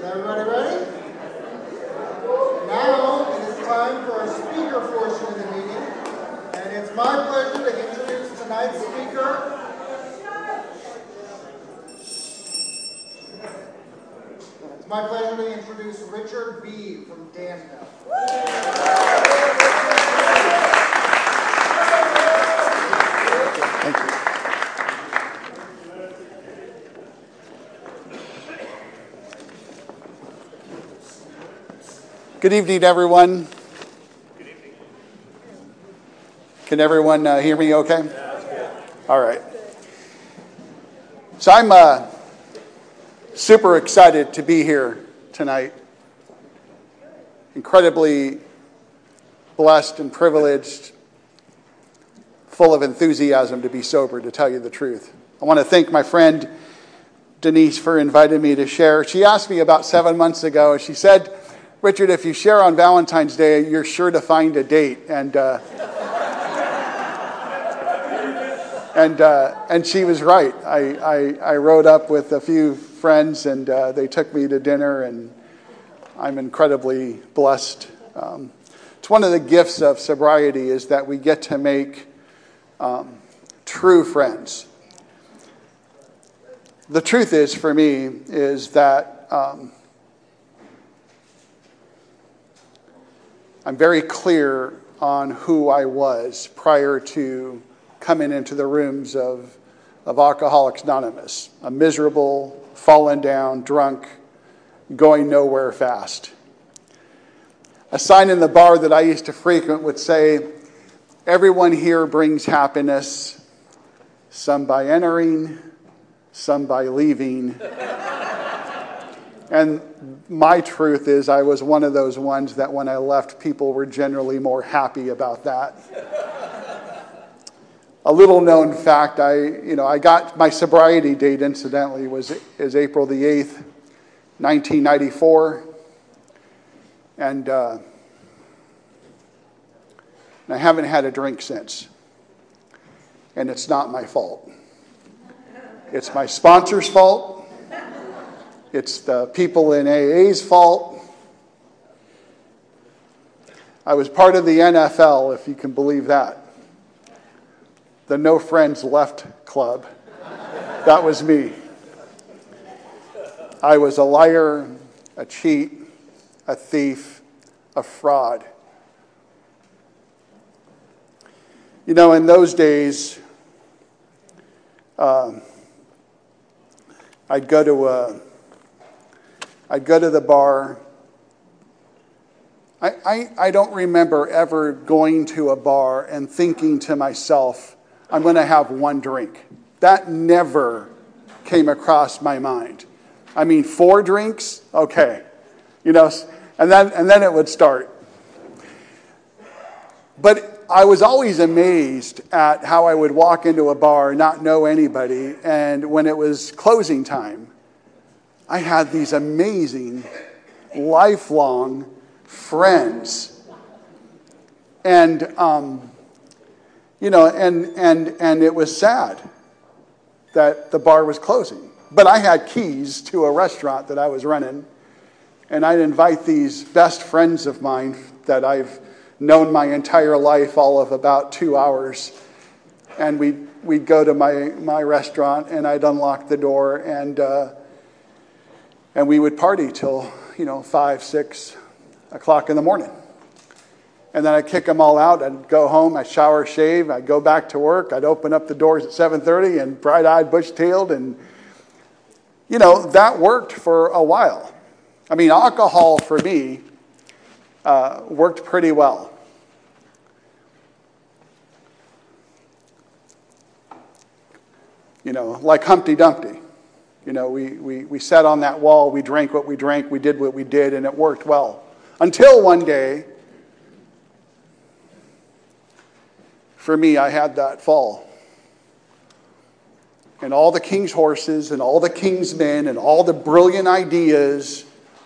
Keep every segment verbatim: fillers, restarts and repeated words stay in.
everybody ready? Now it is time for our speaker portion of the meeting, and it's my pleasure to introduce tonight's speaker. It's my pleasure to introduce Richard B. from Danville. Thank you. Good evening, everyone. Good evening. Can everyone uh, hear me okay? Yeah, that's good. All right. So I'm uh, super excited to be here tonight. Incredibly blessed and privileged, full of enthusiasm to be sober, to tell you the truth. I want to thank my friend Denise for inviting me to share. She asked me about seven months ago, she said, Richard, if you share on Valentine's Day, you're sure to find a date. And uh, and uh, and she was right. I, I, I rode up with a few friends, and uh, they took me to dinner, and I'm incredibly blessed. Um, it's one of the gifts of sobriety is that we get to make um, true friends. The truth is, for me, is that um, I'm very clear on who I was prior to coming into the rooms of, of Alcoholics Anonymous. A miserable, fallen down, drunk, going nowhere fast. A sign in the bar that I used to frequent would say, everyone here brings happiness, some by entering, some by leaving. And my truth is I was one of those ones that when I left, people were generally more happy about that. A little known fact, I, you know, I got my sobriety date, incidentally, was is April the eighth, nineteen ninety-four. And, uh, and I haven't had a drink since. And it's not my fault. It's my sponsor's fault. It's the people in A A's fault. I was part of the N F L, if you can believe that. The No Friends Left Club. That was me. I was a liar, a cheat, a thief, a fraud. You know, in those days, um, I'd go to a I'd go to the bar. I, I, I don't remember ever going to a bar and thinking to myself, I'm going to have one drink. That never came across my mind. I mean, four drinks? Okay. You know, and then, and then it would start. But I was always amazed at how I would walk into a bar, not know anybody, and when it was closing time, I had these amazing, lifelong friends. And, um, you know, and, and, and it was sad that the bar was closing. But I had keys to a restaurant that I was running, and I'd invite these best friends of mine that I've known my entire life, all of about two hours. And we'd, we'd go to my, my restaurant, and I'd unlock the door, and... Uh, And we would party till, you know, five, six o'clock in the morning. And then I'd kick them all out. I'd go home. I'd shower, shave. I'd go back to work. I'd open up the doors at seven thirty and bright-eyed, bush-tailed. And, you know, that worked for a while. I mean, alcohol for me uh, worked pretty well. You know, like Humpty Dumpty. You know, we, we, we sat on that wall, we drank what we drank, we did what we did, and it worked well. Until one day, for me, I had that fall. And all the king's horses and all the king's men and all the brilliant ideas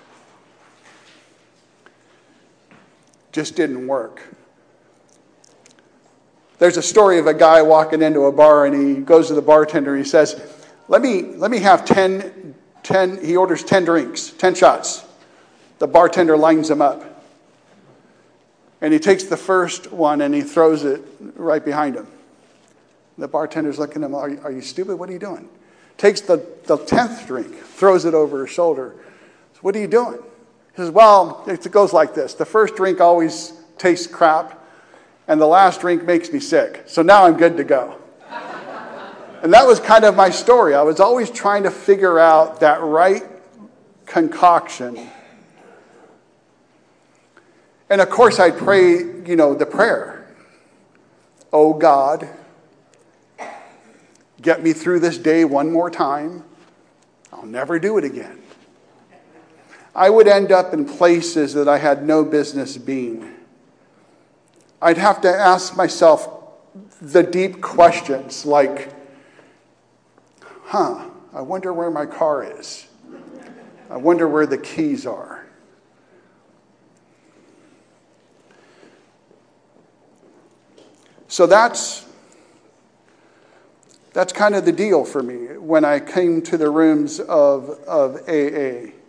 just didn't work. There's a story of a guy walking into a bar, and he goes to the bartender and he says, Let me let me have ten ten, he orders ten drinks, ten shots. The bartender lines them up. And he takes the first one and he throws it right behind him. The bartender's looking at him, are you, are you stupid? What are you doing? Takes the, the tenth drink, throws it over his shoulder. So, what are you doing? He says, well, it goes like this. The first drink always tastes crap, and the last drink makes me sick. So now I'm good to go. And that was kind of my story. I was always trying to figure out that right concoction. And of course, I'd pray, you know, the prayer. Oh God, get me through this day one more time. I'll never do it again. I would end up in places that I had no business being. I'd have to ask myself the deep questions like, huh, I wonder where my car is. I wonder where the keys are. So that's that's kind of the deal for me when I came to the rooms of, of A A.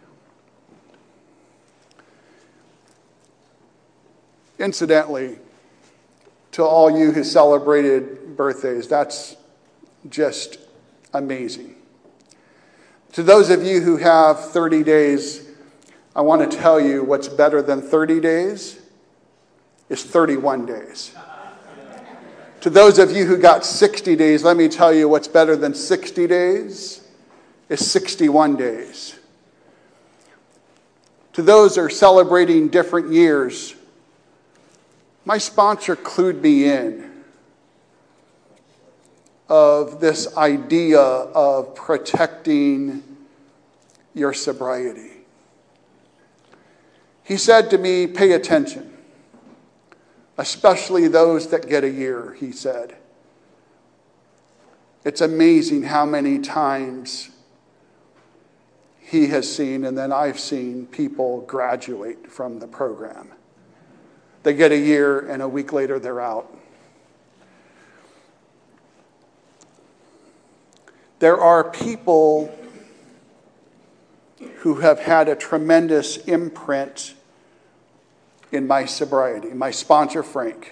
Incidentally, to all you who celebrated birthdays, that's just amazing. To those of you who have thirty days, I want to tell you what's better than thirty days is thirty-one days. To those of you who got sixty days, let me tell you what's better than sixty days is sixty-one days. To those who are celebrating different years, my sponsor clued me in of this idea of protecting your sobriety. He said to me, pay attention, especially those that get a year, he said. It's amazing how many times he has seen, and then I've seen, people graduate from the program. They get a year, and a week later, they're out. There are people who have had a tremendous imprint in my sobriety. My sponsor, Frank.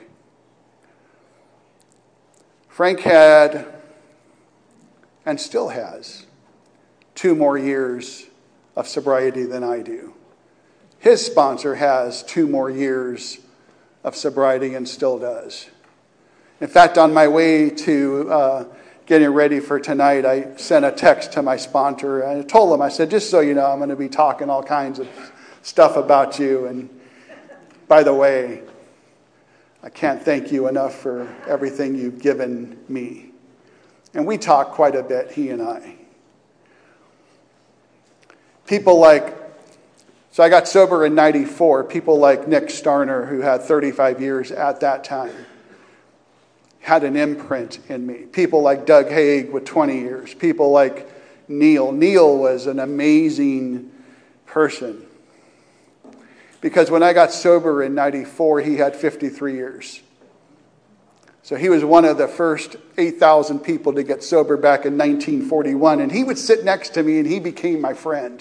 Frank had, and still has, two more years of sobriety than I do. His sponsor has two more years of sobriety and still does. In fact, on my way to uh, getting ready for tonight, I sent a text to my sponsor. And I told him, I said, just so you know, I'm going to be talking all kinds of stuff about you. And by the way, I can't thank you enough for everything you've given me. And we talk quite a bit, he and I. People like, so I got sober in ninety-four. People like Nick Starner, who had thirty-five years at that time, had an imprint in me. People like Doug Haig with twenty years. People like Neil. Neil was an amazing person. Because when I got sober in ninety-four, he had fifty-three years. So he was one of the first eight thousand people to get sober back in nineteen forty-one. And he would sit next to me and he became my friend.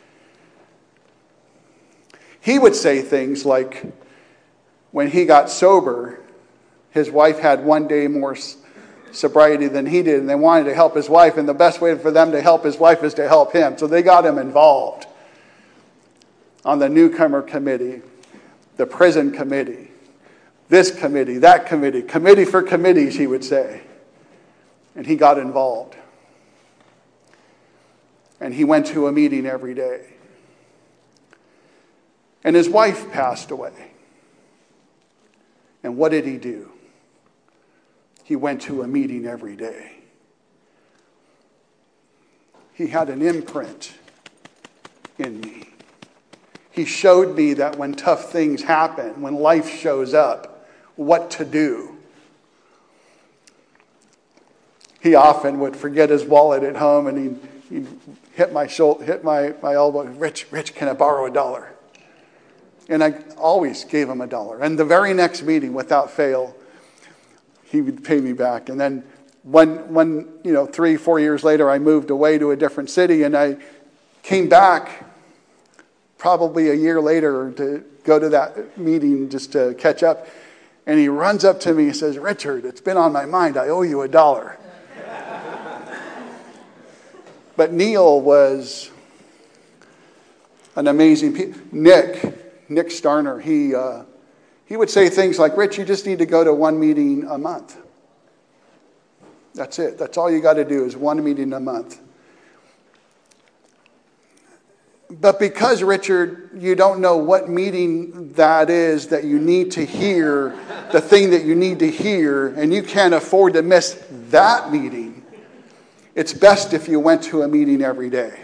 He would say things like, when he got sober, his wife had one day more sobriety than he did, and they wanted to help his wife, and the best way for them to help his wife is to help him. So they got him involved on the newcomer committee, the prison committee, this committee, that committee, committee for committees, he would say. And he got involved. And he went to a meeting every day. And his wife passed away. And what did he do? He went to a meeting every day. He had an imprint in me. He showed me that when tough things happen, when life shows up, what to do. He often would forget his wallet at home, and he'd, he'd hit my shoulder, hit my, my elbow. Rich, Rich, can I borrow a dollar? And I always gave him a dollar. And the very next meeting, without fail, he would pay me back. And then when, when, you know, three, four years later, I moved away to a different city, and I came back probably a year later to go to that meeting just to catch up. And he runs up to me and says, "Richard, it's been on my mind. I owe you a dollar." But Neil was an amazing pe- Nick, Nick Starner, he uh, he would say things like, "Rich, you just need to go to one meeting a month. That's it. That's all you got to do is one meeting a month." But because, Richard, you don't know what meeting that is that you need to hear, the thing that you need to hear, and you can't afford to miss that meeting, it's best if you went to a meeting every day.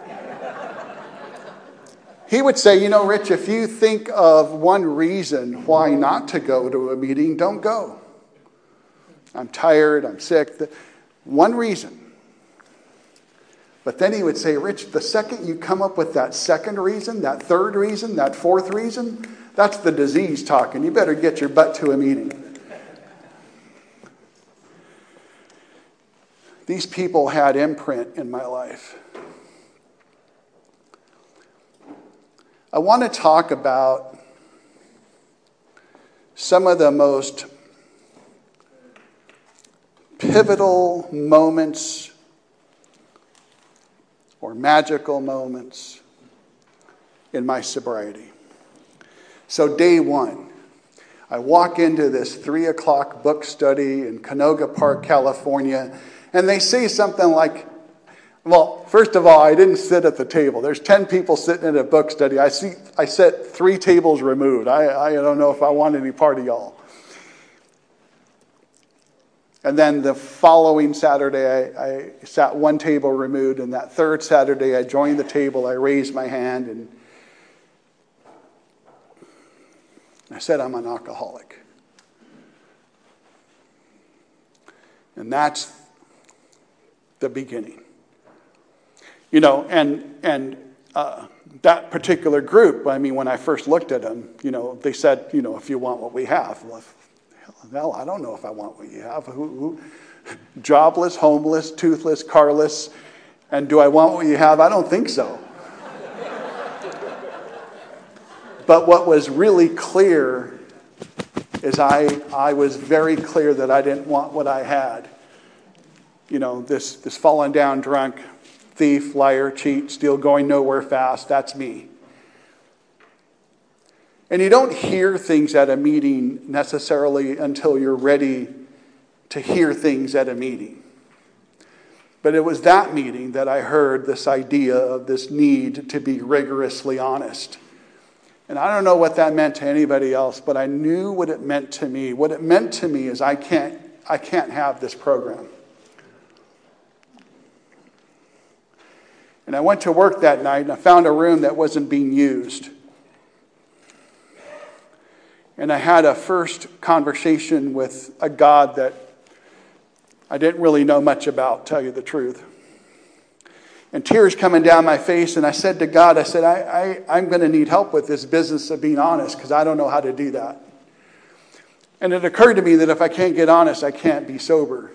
He would say, "You know, Rich, if you think of one reason why not to go to a meeting, don't go. I'm tired, I'm sick." One reason. But then he would say, "Rich, the second you come up with that second reason, that third reason, that fourth reason, that's the disease talking. You better get your butt to a meeting." These people had imprint in my life. I want to talk about some of the most pivotal moments or magical moments in my sobriety. So day one, I walk into this three o'clock book study in Canoga Park, California, and they say something like, well, first of all, I didn't sit at the table. There's ten people sitting at a book study. I see. I sat three tables removed. I, I don't know if I want any part of y'all. And then the following Saturday, I, I sat one table removed. And that third Saturday, I joined the table. I raised my hand and I said, "I'm an alcoholic." And that's the beginning. You know, and and uh, that particular group, I mean, when I first looked at them, you know, they said, you know, "If you want what we have." Well, if, hell, I don't know if I want what you have. Who, who, jobless, homeless, toothless, carless, and do I want what you have? I don't think so. But what was really clear is I I was very clear that I didn't want what I had. You know, this this fallen down drunk, thief, liar, cheat, steal, going nowhere fast. That's me. And you don't hear things at a meeting necessarily until you're ready to hear things at a meeting. But it was that meeting that I heard this idea of this need to be rigorously honest. And I don't know what that meant to anybody else, but I knew what it meant to me. What it meant to me is I can't, I can't have this program. And I went to work that night and I found a room that wasn't being used. And I had a first conversation with a God that I didn't really know much about, tell you the truth. And tears coming down my face, and I said to God, I said, I, I, I'm going to need help with this business of being honest because I don't know how to do that. And it occurred to me that if I can't get honest, I can't be sober.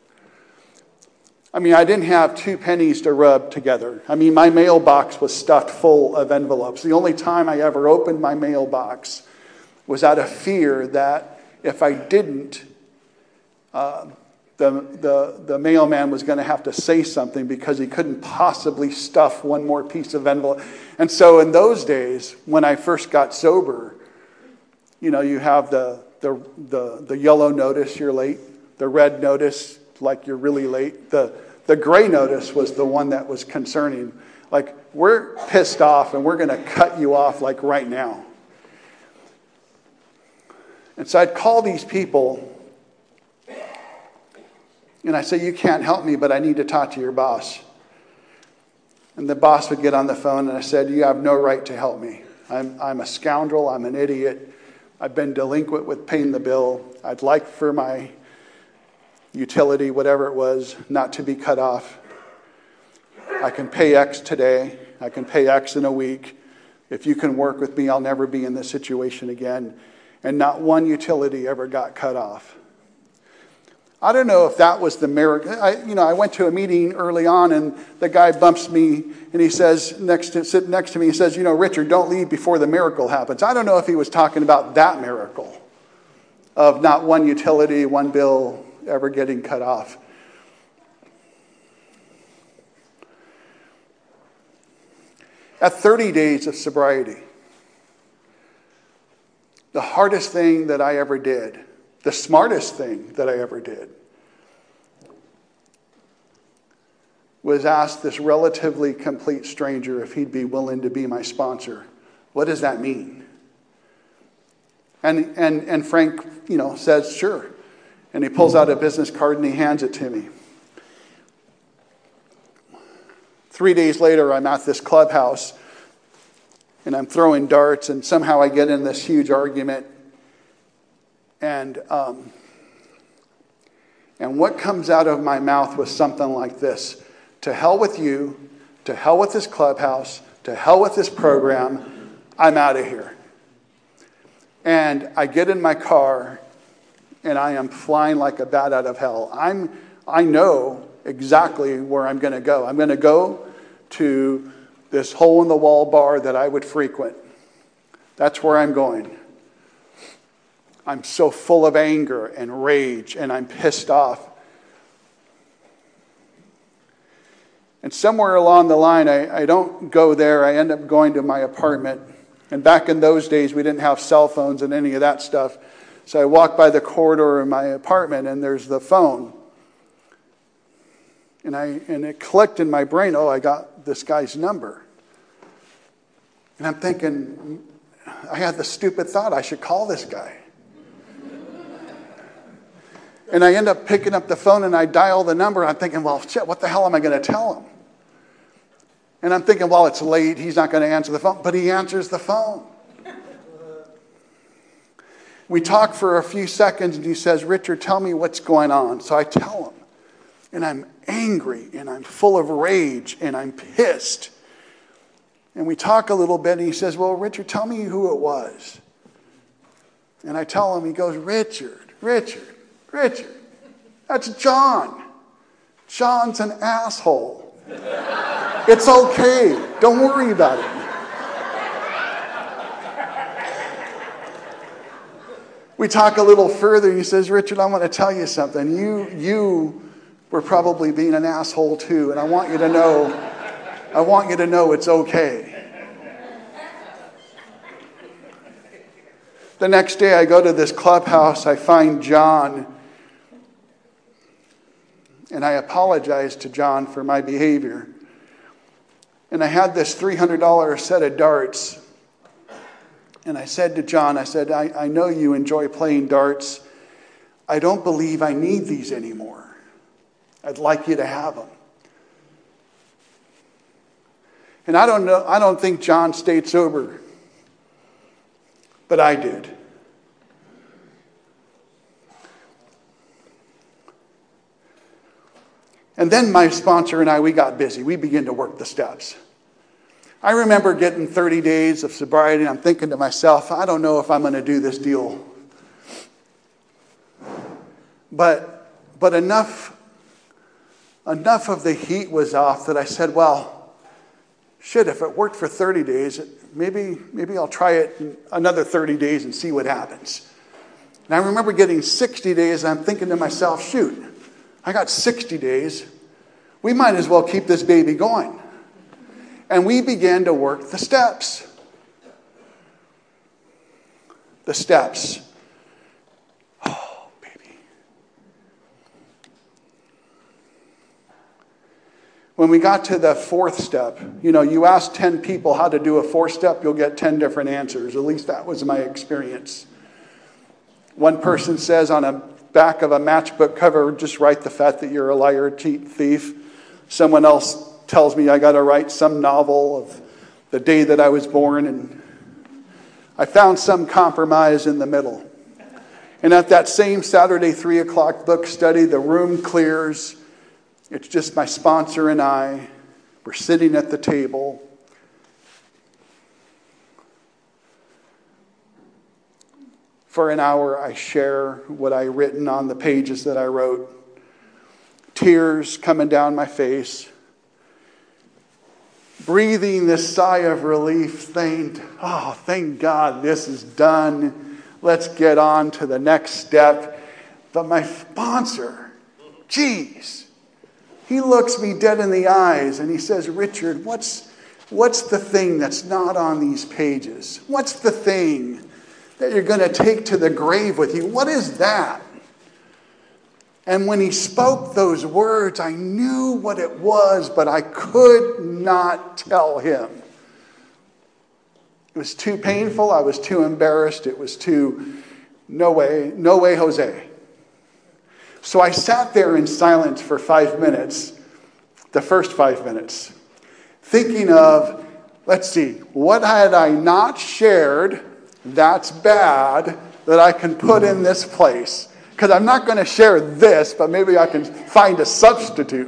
I mean, I didn't have two pennies to rub together. I mean, my mailbox was stuffed full of envelopes. The only time I ever opened my mailbox was out of fear that if I didn't, uh, the, the, the mailman was going to have to say something because he couldn't possibly stuff one more piece of envelope. And so in those days, when I first got sober, you know, you have the, the, the, the yellow notice, you're late, the red notice, like you're really late. The, the gray notice was the one that was concerning. Like, we're pissed off and we're going to cut you off like right now. And so I'd call these people and I say, you can't help me, but I need to talk to your boss. And the boss would get on the phone and I said, you have no right to help me. I'm, I'm a scoundrel. I'm an idiot. I've been delinquent with paying the bill. I'd like for my utility, whatever it was, not to be cut off. I can pay X today. I can pay X in a week. If you can work with me, I'll never be in this situation again. And not one utility ever got cut off. I don't know if that was the miracle. I, you know, I went to a meeting early on, and the guy bumps me, and he says, next to, sitting next to me, he says, you know, Richard, don't leave before the miracle happens. I don't know if he was talking about that miracle of not one utility, one bill ever getting cut off. At thirty days of sobriety, the hardest thing that I ever did, the smartest thing that I ever did, was ask this relatively complete stranger if he'd be willing to be my sponsor. What does that mean? And and and Frank, you know, says, sure. And he pulls out a business card and he hands it to me. Three days later, I'm at this clubhouse, and I'm throwing darts, and somehow I get in this huge argument. And um, and what comes out of my mouth was something like this: to hell with you, to hell with this clubhouse, to hell with this program, I'm out of here. And I get in my car, and I am flying like a bat out of hell. I'm, I know exactly where I'm going to go. I'm going to go to this hole-in-the-wall bar that I would frequent. That's where I'm going. I'm so full of anger and rage, and I'm pissed off. And somewhere along the line, I, I don't go there. I end up going to my apartment. And back in those days, we didn't have cell phones and any of that stuff. So I walk by the corridor in my apartment, and there's the phone. And I and it clicked in my brain, oh, I got this guy's number. And I'm thinking, I had the stupid thought, I should call this guy. And I end up picking up the phone, and I dial the number. I'm thinking, well, shit, what the hell am I going to tell him? And I'm thinking, well, it's late. He's not going to answer the phone. But he answers the phone. We talk for a few seconds, and he says, Richard, tell me what's going on. So I tell him. And I'm angry, and I'm full of rage, and I'm pissed. And we talk a little bit, and he says, well, Richard, tell me who it was. And I tell him, he goes, Richard, Richard, Richard, that's John. John's an asshole. It's okay. Don't worry about it. We talk a little further, and he says, Richard, I want to tell you something. You, you were probably being an asshole too, and I want you to know, I want you to know it's okay. The next day I go to this clubhouse, I find John, and I apologize to John for my behavior. And I had this three hundred dollars set of darts. And I said to John, I said, I, I know you enjoy playing darts. I don't believe I need these anymore. I'd like you to have them. And I don't know, I don't think John stayed sober, but I did. And then my sponsor and I, we got busy. We began to work the steps. I remember getting thirty days of sobriety, and I'm thinking to myself, I don't know if I'm going to do this deal. But but enough, enough of the heat was off that I said, well, shit, if it worked for thirty days, maybe, maybe I'll try it another thirty days and see what happens. And I remember getting sixty days, and I'm thinking to myself, shoot, I got sixty days. We might as well keep this baby going. And we began to work the steps. The steps. Oh, baby. When we got to the fourth step, you know, you ask ten people how to do a fourth step, you'll get ten different answers. At least that was my experience. One person says on a back of a matchbook cover, just write the fact that you're a liar, cheat, thief. Someone else tells me I got to write some novel of the day that I was born, and I found some compromise in the middle. And at that same Saturday three o'clock book study, the room clears. It's just my sponsor and I. We're sitting at the table. For an hour, I share what I written on the pages that I wrote. tears coming down my face, breathing this sigh of relief, saying, oh, thank God this is done. Let's get on to the next step. But my sponsor, geez, he looks me dead in the eyes and he says, Richard, what's, what's the thing that's not on these pages? What's the thing that you're going to take to the grave with you? What is that? And when he spoke those words, I knew what it was, but I could not tell him. It was too painful. I was too embarrassed. It was too, no way, no way, Jose. So I sat there in silence for five minutes, the first five minutes, thinking of, let's see, what had I not shared that's bad that I can put in this place? Because I'm not going to share this, but maybe I can find a substitute.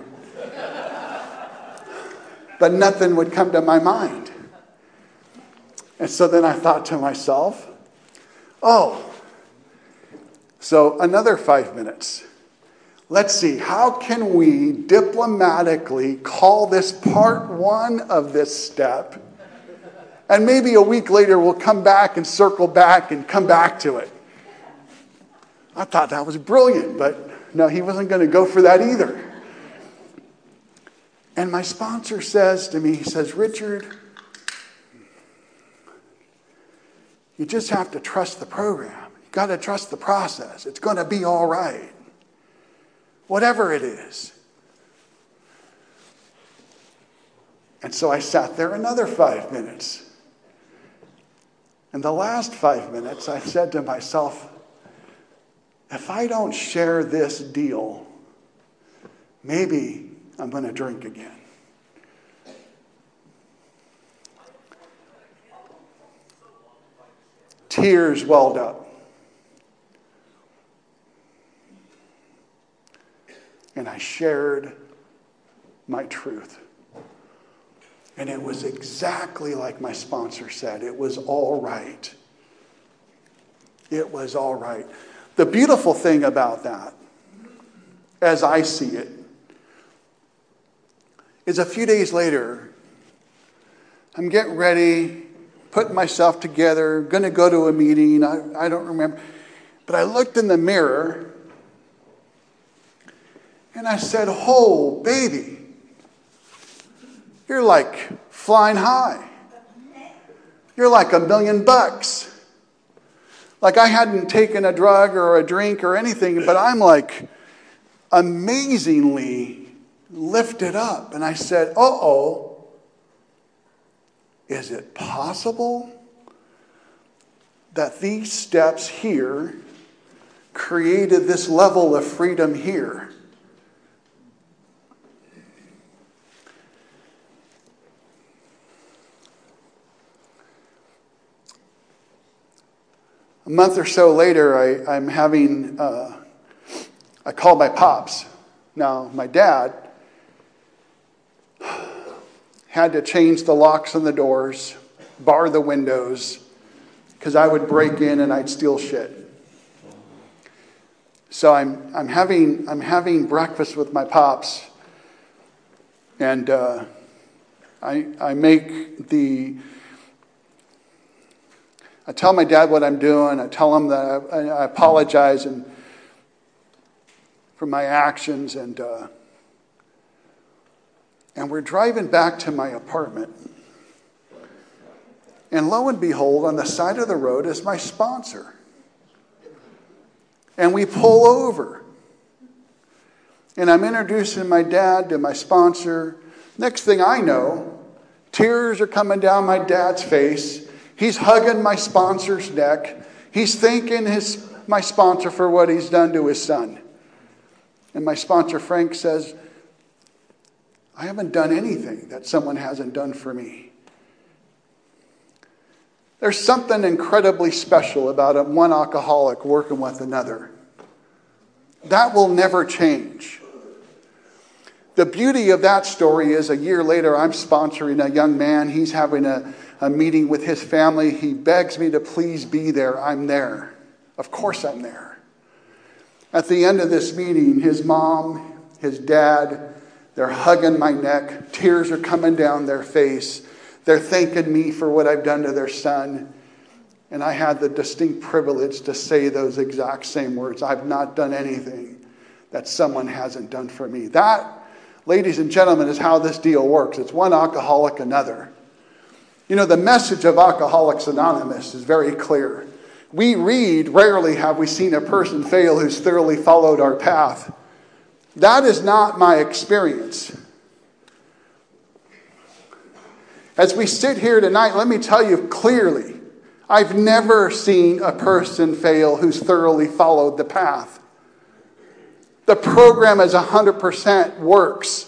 But nothing would come to my mind. And so then I thought to myself, oh, so another five minutes. Let's see, how can we diplomatically call this part one of this step? And maybe a week later we'll come back and circle back and come back to it. I thought that was brilliant, but no, he wasn't going to go for that either. And my sponsor says to me, he says, Richard, you just have to trust the program. You've got to trust the process. It's going to be all right. Whatever it is. And so I sat there another five minutes. And the last five minutes, I said to myself, if I don't share this deal, maybe I'm going to drink again. Tears welled up. And I shared my truth. And it was exactly like my sponsor said. It was all right. It was all right. The beautiful thing about that, as I see it, is a few days later, I'm getting ready, putting myself together, going to go to a meeting. I, I don't remember. But I looked in the mirror and I said, oh, baby, you're like flying high. You're like a million bucks. Like I hadn't taken a drug or a drink or anything, but I'm like amazingly lifted up. And I said, uh-oh, is it possible that these steps here created this level of freedom here? A month or so later, I, I'm having, uh, I called my pops. Now, my dad had to change the locks on the doors, bar the windows, because I would break in and I'd steal shit. So I'm I'm having I'm having breakfast with my pops, and uh, I I make the. I tell my dad what I'm doing. I tell him that I, I apologize and for my actions, and uh, and we're driving back to my apartment. And lo and behold, on the side of the road is my sponsor. And we pull over. And I'm introducing my dad to my sponsor. Next thing I know, tears are coming down my dad's face. He's hugging my sponsor's neck. He's thanking his my sponsor for what he's done to his son. And my sponsor, Frank, says, I haven't done anything that someone hasn't done for me. There's something incredibly special about a one alcoholic working with another. That will never change. The beauty of that story is a year later, I'm sponsoring a young man. He's having a, a meeting with his family. He begs me to please be there. I'm there. Of course I'm there. At the end of this meeting, his mom, his dad. They're hugging my neck. Tears are coming down their face. They're thanking me for what I've done to their son. And I had the distinct privilege to say those exact same words. I've not done anything that someone hasn't done for me. That, ladies and gentlemen, is how this deal works. It's one alcoholic, another. You know, the message of Alcoholics Anonymous is very clear. We read, rarely have we seen a person fail who's thoroughly followed our path. That is not my experience. As we sit here tonight, let me tell you clearly, I've never seen a person fail who's thoroughly followed the path. The program as one hundred percent works.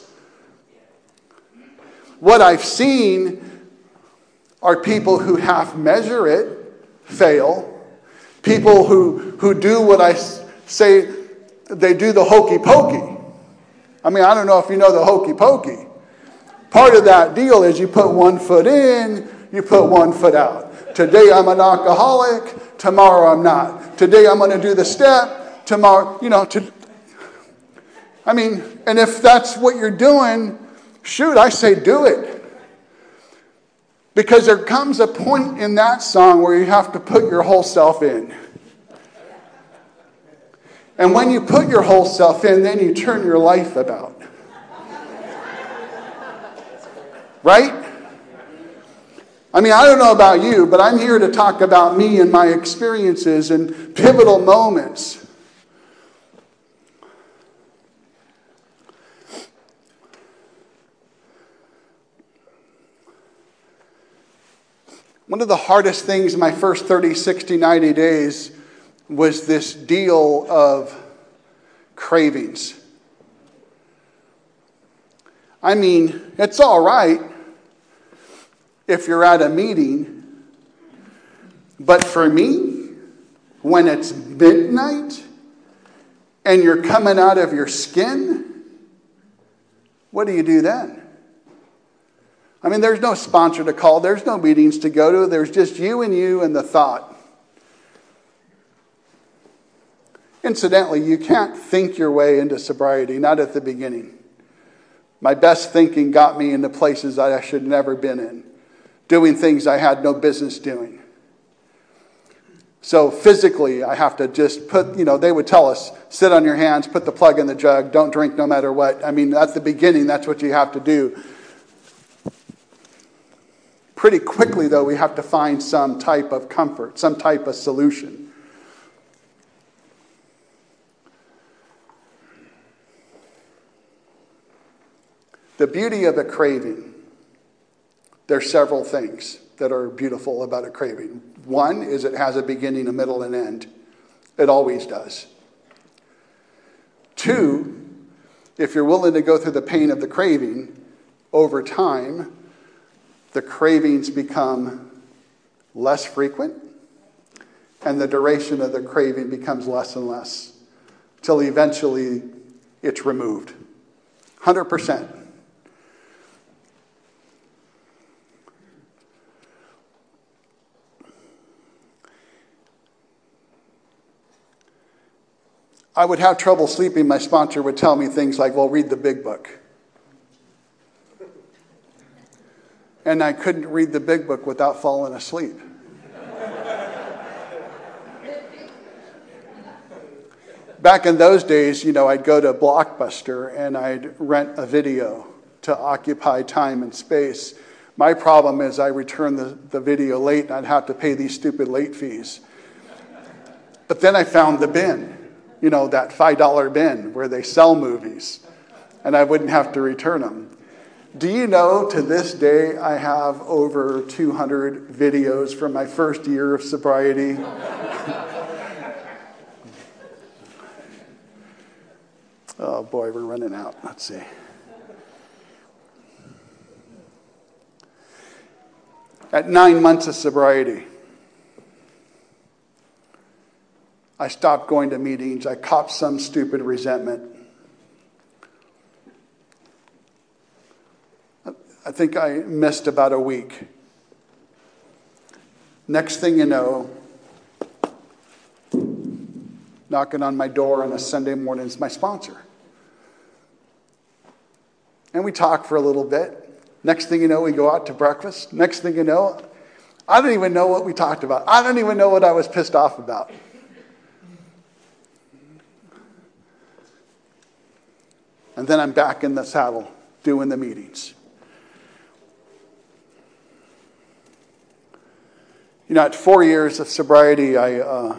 What I've seen are people who half measure it, fail. People who, who do what I say, they do the hokey pokey. I mean, I don't know if you know the hokey pokey. Part of that deal is you put one foot in, you put one foot out. Today I'm an alcoholic, tomorrow I'm not. Today I'm going to do the step, tomorrow, you know. To, I mean, and if that's what you're doing, shoot, I say do it. Because there comes a point in that song where you have to put your whole self in. And when you put your whole self in, then you turn your life about. Right? I mean, I don't know about you, but I'm here to talk about me and my experiences and pivotal moments. One of the hardest things in my first thirty, sixty, ninety days was this deal of cravings. I mean, it's all right if you're at a meeting, but for me, when it's midnight and you're coming out of your skin, what do you do then? I mean, there's no sponsor to call. There's no meetings to go to. There's just you and you and the thought. Incidentally, you can't think your way into sobriety, not at the beginning. My best thinking got me into places that I should never been in, doing things I had no business doing. So physically, I have to just put, you know, they would tell us, sit on your hands, put the plug in the jug, don't drink no matter what. I mean, at the beginning, that's what you have to do. Pretty quickly, though, we have to find some type of comfort, some type of solution. The beauty of a craving, there's several things that are beautiful about a craving. One is it has a beginning, a middle, and end. It always does. Two, if you're willing to go through the pain of the craving, over time, the cravings become less frequent, and the duration of the craving becomes less and less, till eventually it's removed. one hundred percent. I would have trouble sleeping. My sponsor would tell me things like, well, read the big book. And I couldn't read the big book without falling asleep. Back in those days, you know, I'd go to Blockbuster and I'd rent a video to occupy time and space. My problem is I returned the, the video late and I'd have to pay these stupid late fees. But then I found the bin, you know, that five dollar bin where they sell movies, and I wouldn't have to return them. Do you know, to this day, I have over two hundred videos from my first year of sobriety? Oh boy, we're running out. Let's see. At nine months of sobriety, I stopped going to meetings. I copped some stupid resentment. I think I missed about a week. Next thing you know, knocking on my door on a Sunday morning is my sponsor. we talk for a little bit. Next thing you know, we go out to breakfast. Next thing you know, I don't even know what we talked about. I don't even know what I was pissed off about. And then I'm back in the saddle doing the meetings. You know, at four years of sobriety, I uh,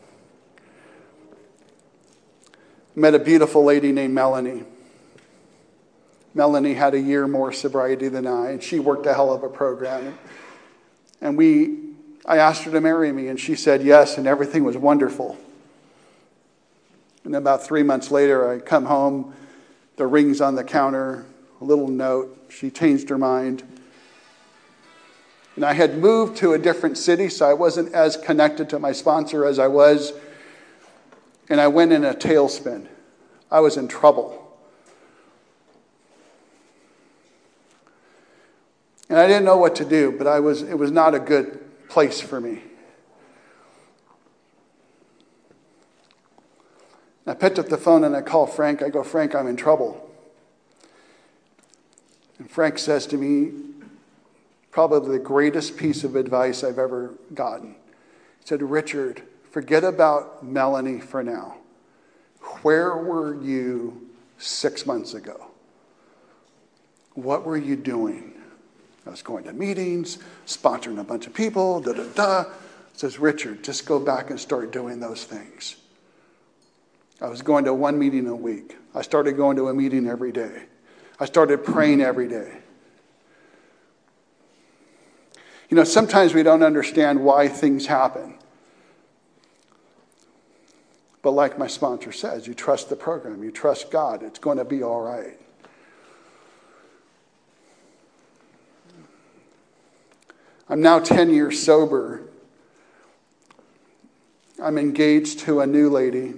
met a beautiful lady named Melanie. Melanie had a year more sobriety than I, and she worked a hell of a program. And we, I asked her to marry me, and she said yes, and everything was wonderful. And about three months later, I come home, the ring's on the counter, a little note. She changed her mind. And I had moved to a different city, so I wasn't as connected to my sponsor as I was. And I went in a tailspin. I was in trouble. And I didn't know what to do, but I was it was not a good place for me. I picked up the phone and I called Frank. I go, Frank, I'm in trouble. And Frank says to me, probably the greatest piece of advice I've ever gotten. He said, Richard, forget about Melanie for now. Where were you six months ago? What were you doing? I was going to meetings, sponsoring a bunch of people, da da da. Says, Richard, just go back and start doing those things. I was going to one meeting a week. I started going to a meeting every day. I started praying every day. You know, sometimes we don't understand why things happen. But like my sponsor says, you trust the program, you trust God, it's going to be all right. I'm now ten years sober. I'm engaged to a new lady.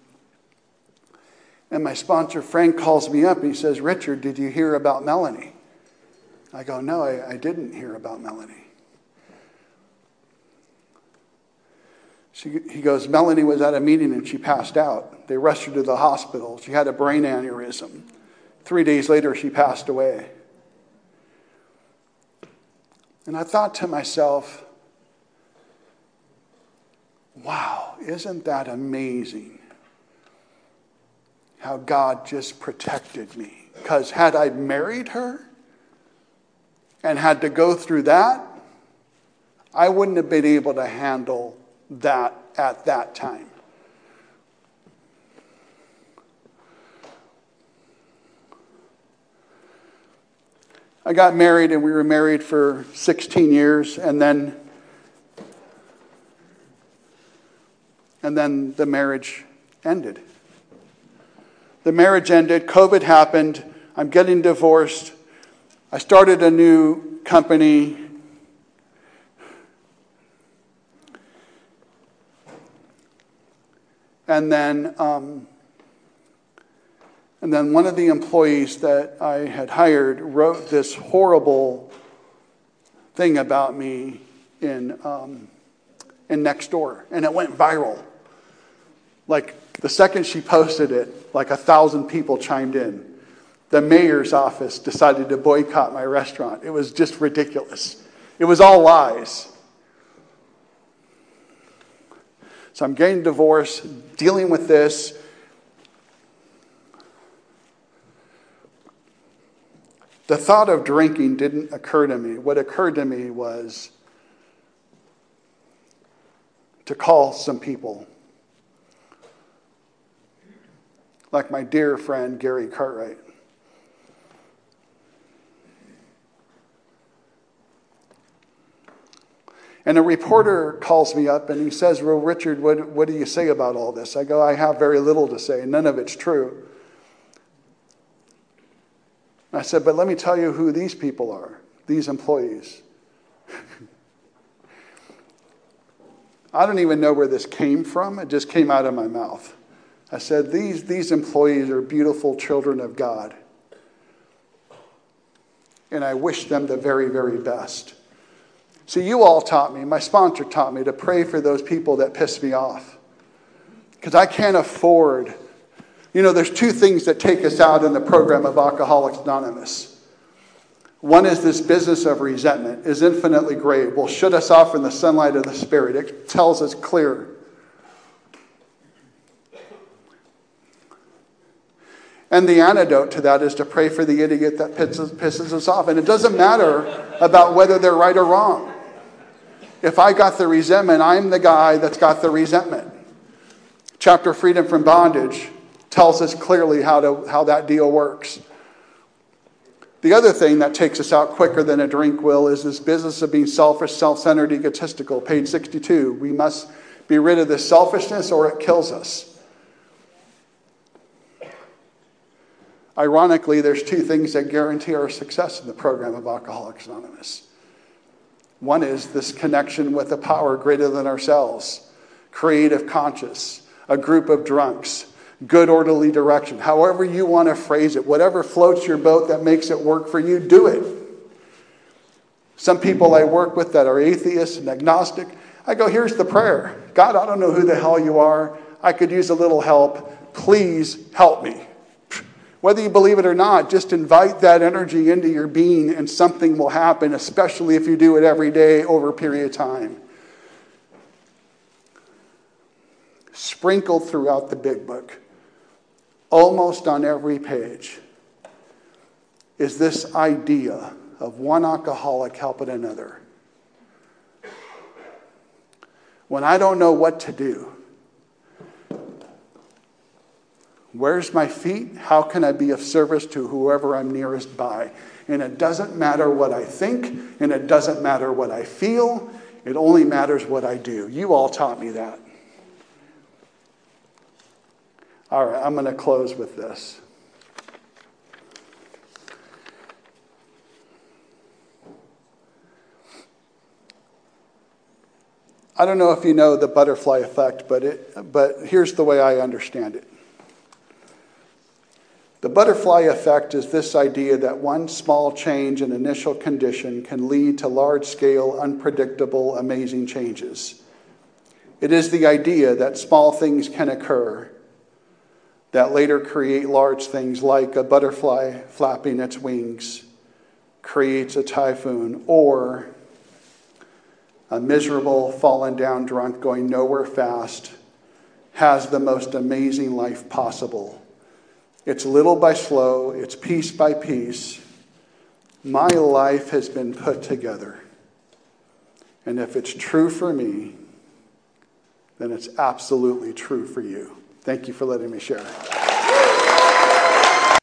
And my sponsor, Frank, calls me up and he says, Richard, did you hear about Melanie? I go, no, I, I didn't hear about Melanie. She, he goes, Melanie was at a meeting and she passed out. They rushed her to the hospital. She had a brain aneurysm. Three days later, she passed away. And I thought to myself, wow, isn't that amazing how God just protected me? Because had I married her and had to go through that, I wouldn't have been able to handle that at that time. I got married and we were married for sixteen years and then and then the marriage ended. The marriage ended, COVID happened, I'm getting divorced. I started a new company. And then um, And then one of the employees that I had hired wrote this horrible thing about me in um, in Nextdoor, and it went viral. Like the second she posted it, like a thousand people chimed in. The mayor's office decided to boycott my restaurant. It was just ridiculous. It was all lies. So I'm getting divorced, dealing with this. The thought of drinking didn't occur to me. What occurred to me was to call some people, like my dear friend Gary Cartwright. And a reporter calls me up and he says, well, Richard, what, what do you say about all this? I go, I have very little to say. None of it's true. I said, but let me tell you who these people are, these employees. I don't even know where this came from. It just came out of my mouth. I said, these, these employees are beautiful children of God. And I wish them the very, very best. See, you all taught me, my sponsor taught me to pray for those people that piss me off. Because I can't afford, You know, there's two things that take us out in the program of Alcoholics Anonymous. One is this business of resentment is infinitely great. Will shut us off in the sunlight of the Spirit. It tells us clear. And the antidote to that is to pray for the idiot that pisses, pisses us off. And it doesn't matter about whether they're right or wrong. If I got the resentment, I'm the guy that's got the resentment. Chapter Freedom from Bondage tells us clearly how to how that deal works. The other thing that takes us out quicker than a drink will is this business of being selfish, self-centered, egotistical. Page sixty-two. We must be rid of this selfishness or it kills us. Ironically, there's two things that guarantee our success in the program of Alcoholics Anonymous. One is this connection with a power greater than ourselves, creative conscious, a group of drunks, good orderly direction. However you want to phrase it, whatever floats your boat that makes it work for you, do it. Some people I work with that are atheists and agnostic, I go, here's the prayer. God, I don't know who the hell you are. I could use a little help. Please help me. Whether you believe it or not, just invite that energy into your being and something will happen, especially if you do it every day over a period of time. Sprinkled throughout the big book, almost on every page, is this idea of one alcoholic helping another. When I don't know what to do, where's my feet? How can I be of service to whoever I'm nearest by? And it doesn't matter what I think, and it doesn't matter what I feel. It only matters what I do. You all taught me that. All right, I'm going to close with this. I don't know if you know the butterfly effect, but it, but here's the way I understand it. The butterfly effect is this idea that one small change in initial condition can lead to large-scale, unpredictable, amazing changes. It is the idea that small things can occur that later create large things, like a butterfly flapping its wings creates a typhoon, or a miserable, fallen down drunk going nowhere fast has the most amazing life possible. It's little by slow, it's piece by piece. My life has been put together. And if it's true for me, then it's absolutely true for you. Thank you for letting me share.